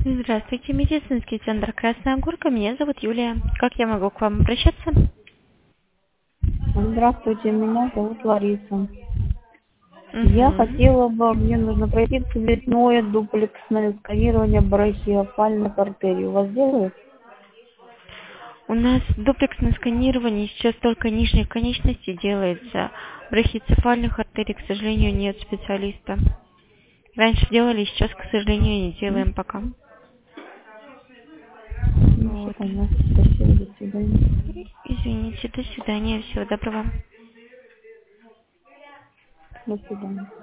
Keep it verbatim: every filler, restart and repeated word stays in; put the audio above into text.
Здравствуйте, медицинский центр Красная Горка. Меня зовут Юлия. Как я могу к вам обращаться? Здравствуйте, меня зовут Лариса. Я Угу. хотела бы, мне нужно пройти цветное дуплексное сканирование брахиофальных артерий. У вас делают? У нас дуплексное сканирование сейчас только нижней конечности делается. Брахицефальных артерий, к сожалению, нет специалиста. Раньше делали, сейчас, к сожалению, не М? делаем пока. Ну, все Вот. понятно. Спасибо, до свидания. Извините, до свидания, всего доброго. До свидания.